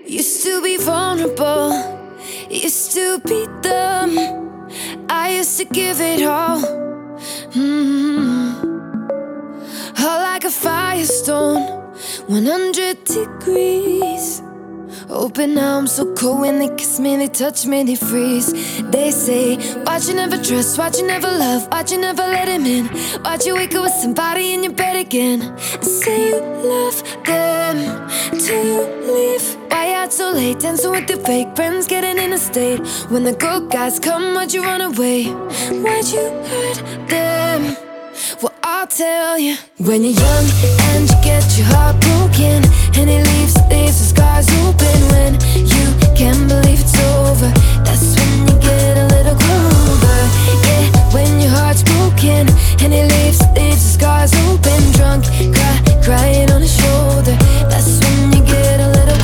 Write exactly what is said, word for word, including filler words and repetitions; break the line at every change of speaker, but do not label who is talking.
Used to be vulnerable, used to beat them. I used to give it all, mm-hmm. Hot like a firestone, one hundred degrees. Oh, but now I'm so cold. When they kiss me, they touch me, they freeze. They say, why'd you never trust, why'd you never love, why'd you never let him in? Why'd you wake up with somebody in your bed again and say you love them till you leave? Why out so late, dancing with your fake friends, getting in a state? When the good guys come, why'd you run away? Why'd you hurt them? Well, I'll tell you. When you're young and you get your heart broken, and it leaves, leaves